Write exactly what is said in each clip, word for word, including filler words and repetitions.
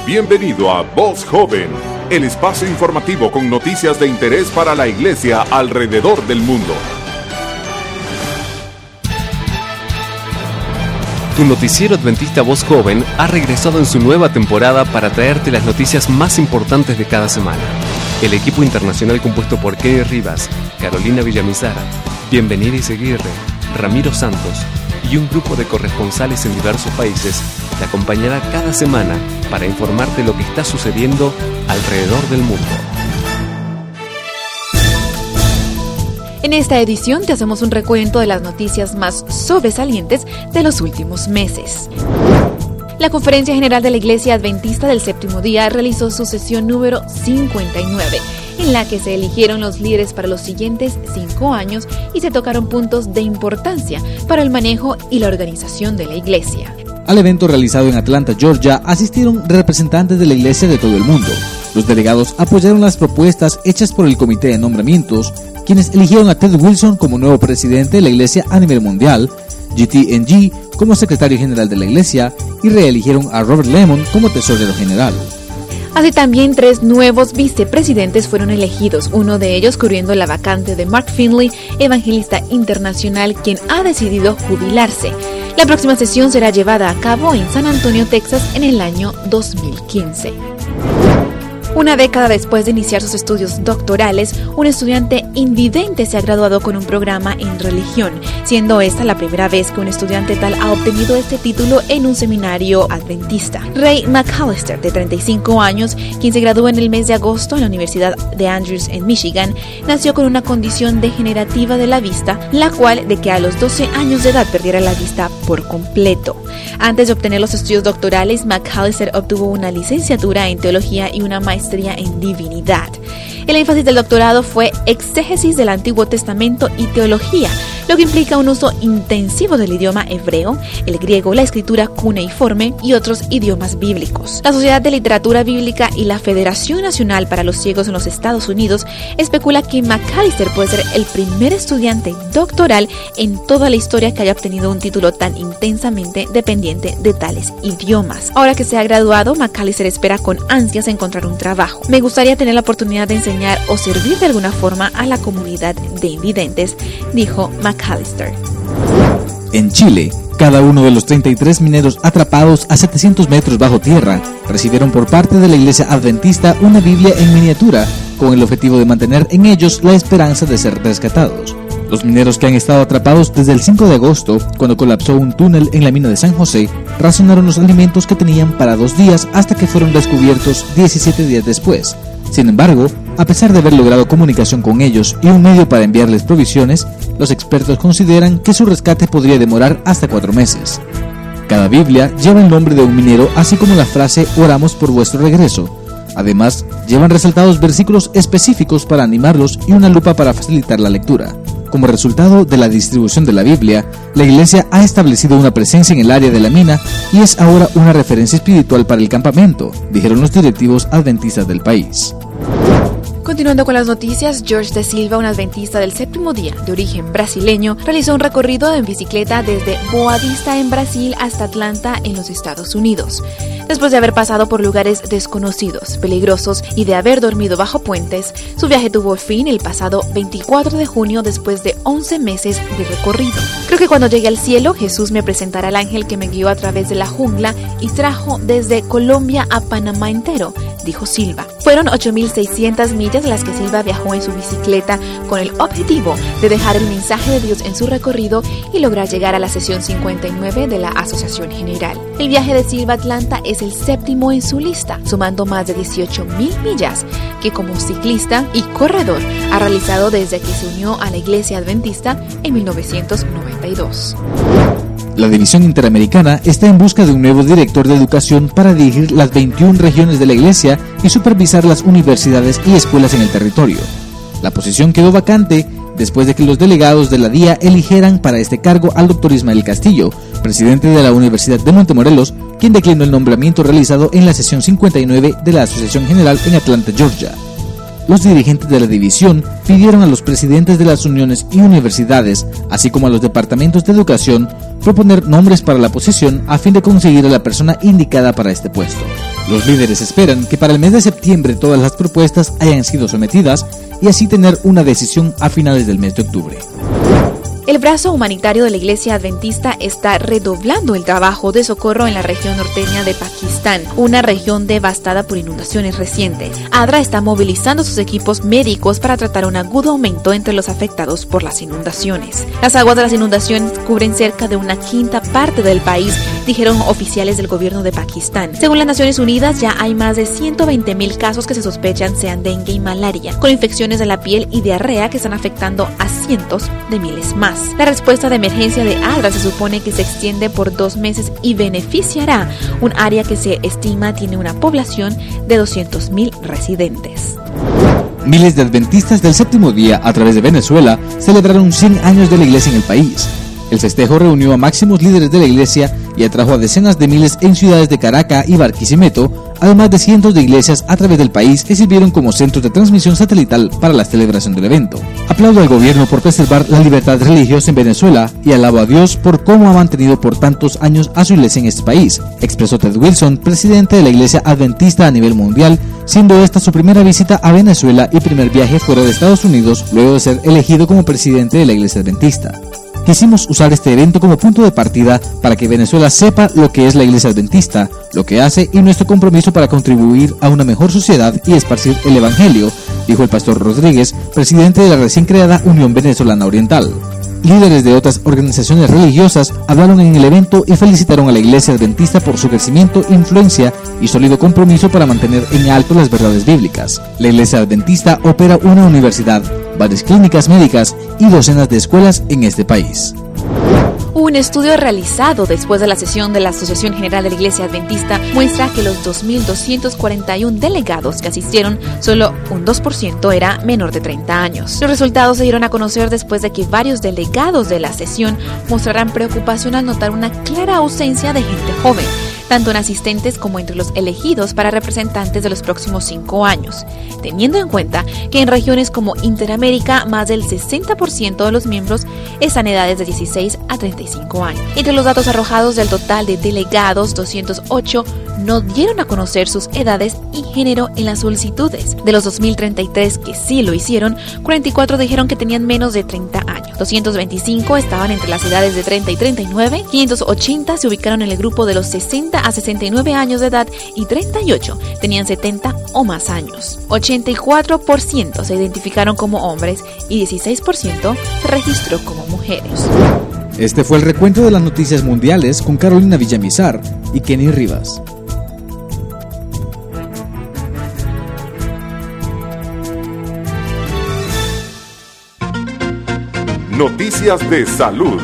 Bienvenido a Voz Joven, el espacio informativo con noticias de interés para la iglesia alrededor del mundo. Tu noticiero adventista Voz Joven ha regresado en su nueva temporada para traerte las noticias más importantes de cada semana. El equipo internacional compuesto por Kenny Rivas, Carolina Villamizar, Bienvenida y Seguirre, Ramiro Santos y un grupo de corresponsales en diversos países te acompañará cada semana para informarte lo que está sucediendo alrededor del mundo. En esta edición te hacemos un recuento de las noticias más sobresalientes de los últimos meses. La Conferencia General de la Iglesia Adventista del Séptimo Día realizó su sesión número cincuenta y nueve, en la que se eligieron los líderes para los siguientes cinco años y se tocaron puntos de importancia para el manejo y la organización de la Iglesia. Al evento realizado en Atlanta, Georgia, asistieron representantes de la Iglesia de todo el mundo. Los delegados apoyaron las propuestas hechas por el Comité de Nombramientos, quienes eligieron a Ted Wilson como nuevo presidente de la Iglesia a nivel mundial, G T N G como secretario general de la Iglesia y reeligieron a Robert Lemon como tesorero general. Así también tres nuevos vicepresidentes fueron elegidos, uno de ellos cubriendo la vacante de Mark Finley, evangelista internacional, quien ha decidido jubilarse. La próxima sesión será llevada a cabo en San Antonio, Texas, en el año dos mil quince. Una década después de iniciar sus estudios doctorales, un estudiante invidente se ha graduado con un programa en religión, siendo esta la primera vez que un estudiante tal ha obtenido este título en un seminario adventista. Ray McAllister, de treinta y cinco años, quien se graduó en el mes de agosto en la Universidad de Andrews en Michigan, nació con una condición degenerativa de la vista, la cual de que a los doce años de edad perdiera la vista por completo. Antes de obtener los estudios doctorales, McAllister obtuvo una licenciatura en teología y una maestría en divinidad. El énfasis del doctorado fue exégesis del Antiguo Testamento y teología, lo que implica un uso intensivo del idioma hebreo, el griego, la escritura cuneiforme y otros idiomas bíblicos. La Sociedad de Literatura Bíblica y la Federación Nacional para los Ciegos en los Estados Unidos especula que McAllister puede ser el primer estudiante doctoral en toda la historia que haya obtenido un título tan intensamente dependiente de tales idiomas. Ahora que se ha graduado, McAllister espera con ansias encontrar un trabajo. Me gustaría tener la oportunidad de enseñar o servir de alguna forma a la comunidad de invidentes, dijo McAllister. En Chile, cada uno de los treinta y tres mineros atrapados a setecientos metros bajo tierra recibieron por parte de la Iglesia Adventista una Biblia en miniatura con el objetivo de mantener en ellos la esperanza de ser rescatados. Los mineros que han estado atrapados desde el cinco de agosto, cuando colapsó un túnel en la mina de San José, racionaron los alimentos que tenían para dos días hasta que fueron descubiertos diecisiete días después. Sin embargo, a pesar de haber logrado comunicación con ellos y un medio para enviarles provisiones, los expertos consideran que su rescate podría demorar hasta cuatro meses. Cada Biblia lleva el nombre de un minero, así como la frase "oramos por vuestro regreso". Además, llevan resaltados versículos específicos para animarlos y una lupa para facilitar la lectura. Como resultado de la distribución de la Biblia, la Iglesia ha establecido una presencia en el área de la mina y es ahora una referencia espiritual para el campamento, dijeron los directivos adventistas del país. Continuando con las noticias, George de Silva, un adventista del Séptimo Día de origen brasileño, realizó un recorrido en bicicleta desde Boa Vista en Brasil hasta Atlanta en los Estados Unidos. Después de haber pasado por lugares desconocidos, peligrosos y de haber dormido bajo puentes, su viaje tuvo fin el pasado veinticuatro de junio después de once meses de recorrido. Creo que cuando llegue al cielo, Jesús me presentará al ángel que me guió a través de la jungla y trajo desde Colombia a Panamá entero, dijo Silva. Fueron ocho mil seiscientas millas las que Silva viajó en su bicicleta con el objetivo de dejar el mensaje de Dios en su recorrido y lograr llegar a la sesión cincuenta y nueve de la Asociación General. El viaje de Silva a Atlanta es el séptimo en su lista, sumando más de dieciocho mil millas que como ciclista y corredor ha realizado desde que se unió a la Iglesia Adventista en mil novecientos noventa y dos. La División Interamericana está en busca de un nuevo director de educación para dirigir las veintiuna regiones de la Iglesia y supervisar las universidades y escuelas en el territorio. La posición quedó vacante después de que los delegados de la D I A eligieran para este cargo al doctor Ismael Castillo, presidente de la Universidad de Montemorelos, quien declinó el nombramiento realizado en la sesión cincuenta y nueve de la Asociación General en Atlanta, Georgia. Los dirigentes de la división pidieron a los presidentes de las uniones y universidades, así como a los departamentos de educación, proponer nombres para la posición a fin de conseguir a la persona indicada para este puesto. Los líderes esperan que para el mes de septiembre todas las propuestas hayan sido sometidas y así tener una decisión a finales del mes de octubre. El brazo humanitario de la Iglesia Adventista está redoblando el trabajo de socorro en la región norteña de Pakistán, una región devastada por inundaciones recientes. ADRA está movilizando sus equipos médicos para tratar un agudo aumento entre los afectados por las inundaciones. Las aguas de las inundaciones cubren cerca de una quinta parte del país, dijeron oficiales del gobierno de Pakistán. Según las Naciones Unidas, ya hay más de ciento veinte mil casos que se sospechan sean dengue y malaria, con infecciones de la piel y diarrea que están afectando a cientos de miles más. La respuesta de emergencia de ADRA se supone que se extiende por dos meses y beneficiará un área que se estima tiene una población de doscientos mil residentes. Miles de adventistas del séptimo día a través de Venezuela celebraron cien años de la iglesia en el país. El festejo reunió a máximos líderes de la iglesia y atrajo a decenas de miles en ciudades de Caracas y Barquisimeto, además de cientos de iglesias a través del país que sirvieron como centros de transmisión satelital para la celebración del evento. Aplaudo al gobierno por preservar la libertad religiosa en Venezuela y alabo a Dios por cómo ha mantenido por tantos años a su iglesia en este país, expresó Ted Wilson, presidente de la Iglesia Adventista a nivel mundial, siendo esta su primera visita a Venezuela y primer viaje fuera de Estados Unidos luego de ser elegido como presidente de la Iglesia Adventista. Quisimos usar este evento como punto de partida para que Venezuela sepa lo que es la Iglesia Adventista, lo que hace y nuestro compromiso para contribuir a una mejor sociedad y esparcir el Evangelio, dijo el pastor Rodríguez, presidente de la recién creada Unión Venezolana Oriental. Líderes de otras organizaciones religiosas hablaron en el evento y felicitaron a la Iglesia Adventista por su crecimiento, influencia y sólido compromiso para mantener en alto las verdades bíblicas. La Iglesia Adventista opera una universidad, varias clínicas médicas y docenas de escuelas en este país. Un estudio realizado después de la sesión de la Asociación General de la Iglesia Adventista muestra que los dos mil doscientos cuarenta y uno delegados que asistieron, solo un dos por ciento era menor de treinta años. Los resultados se dieron a conocer después de que varios delegados de la sesión mostraran preocupación al notar una clara ausencia de gente joven, tanto en asistentes como entre los elegidos para representantes de los próximos cinco años, teniendo en cuenta que en regiones como Interamérica más del sesenta por ciento de los miembros están en edades de dieciséis a treinta y cinco años. Entre los datos arrojados del total de delegados, doscientos ocho no dieron a conocer sus edades y género en las solicitudes. De los dos mil treinta y tres que sí lo hicieron, cuarenta y cuatro dijeron que tenían menos de treinta años, doscientos veinticinco estaban entre las edades de treinta y treinta y nueve, quinientos ochenta se ubicaron en el grupo de los sesenta a sesenta y nueve años de edad y treinta y ocho tenían setenta o más años. ochenta y cuatro por ciento se identificaron como hombres y dieciséis por ciento se registró como mujeres. Este fue el recuento de las noticias mundiales con Carolina Villamizar y Kenny Rivas. Noticias de salud.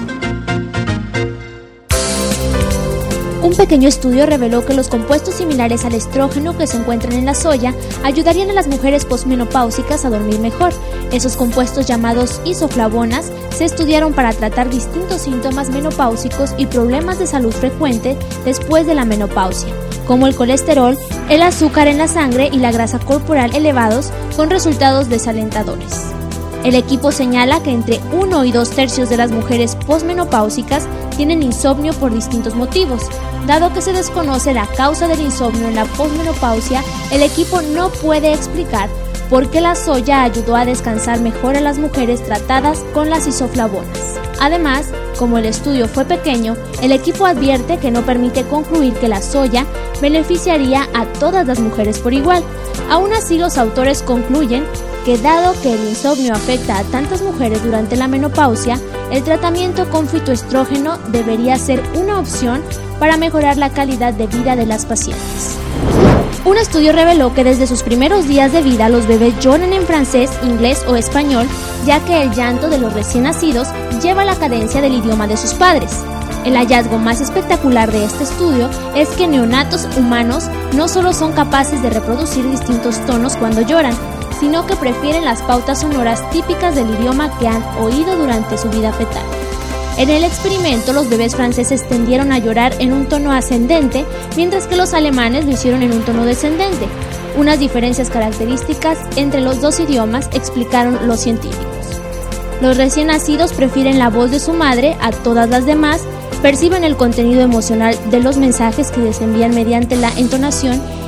Un pequeño estudio reveló que los compuestos similares al estrógeno que se encuentran en la soya ayudarían a las mujeres posmenopáusicas a dormir mejor. Esos compuestos, llamados isoflavonas, se estudiaron para tratar distintos síntomas menopáusicos y problemas de salud frecuente después de la menopausia, como el colesterol, el azúcar en la sangre y la grasa corporal elevados, con resultados desalentadores. El equipo señala que entre uno y dos tercios de las mujeres posmenopáusicas tienen insomnio por distintos motivos. Dado que se desconoce la causa del insomnio en la posmenopausia, el equipo no puede explicar por qué la soya ayudó a descansar mejor a las mujeres tratadas con las isoflavonas. Además, como el estudio fue pequeño, el equipo advierte que no permite concluir que la soya beneficiaría a todas las mujeres por igual. Aún así, los autores concluyen que dado que el insomnio afecta a tantas mujeres durante la menopausia, el tratamiento con fitoestrógeno debería ser una opción para mejorar la calidad de vida de las pacientes. Un estudio reveló que desde sus primeros días de vida los bebés lloran en francés, inglés o español, ya que el llanto de los recién nacidos lleva la cadencia del idioma de sus padres. El hallazgo más espectacular de este estudio es que neonatos humanos no solo son capaces de reproducir distintos tonos cuando lloran, sino que prefieren las pautas sonoras típicas del idioma que han oído durante su vida fetal. En el experimento, los bebés franceses tendieron a llorar en un tono ascendente, mientras que los alemanes lo hicieron en un tono descendente. Unas diferencias características entre los dos idiomas, explicaron los científicos. Los recién nacidos prefieren la voz de su madre a todas las demás, perciben el contenido emocional de los mensajes que les envían mediante la entonación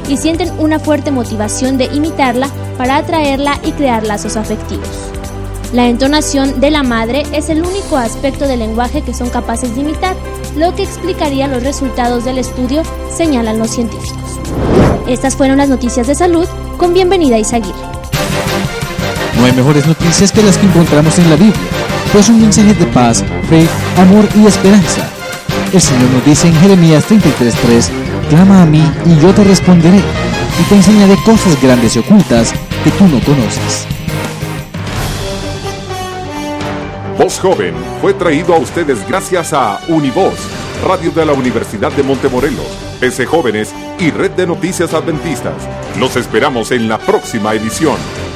y sienten una fuerte motivación de imitarla para atraerla y crear lazos afectivos. La entonación de la madre es el único aspecto del lenguaje que son capaces de imitar, lo que explicaría los resultados del estudio, señalan los científicos. Estas fueron las noticias de salud con Bienvenida Izaguirre. No hay mejores noticias que las que encontramos en la Biblia, pues un mensaje de paz, fe, amor y esperanza. El Señor nos dice en Jeremías treinta y tres tres, clama a mí y yo te responderé, y te enseñaré cosas grandes y ocultas que tú no conoces. Voz Joven fue traído a ustedes gracias a Univoz, Radio de la Universidad de Montemorelos, P C Jóvenes y Red de Noticias Adventistas. Los esperamos en la próxima edición.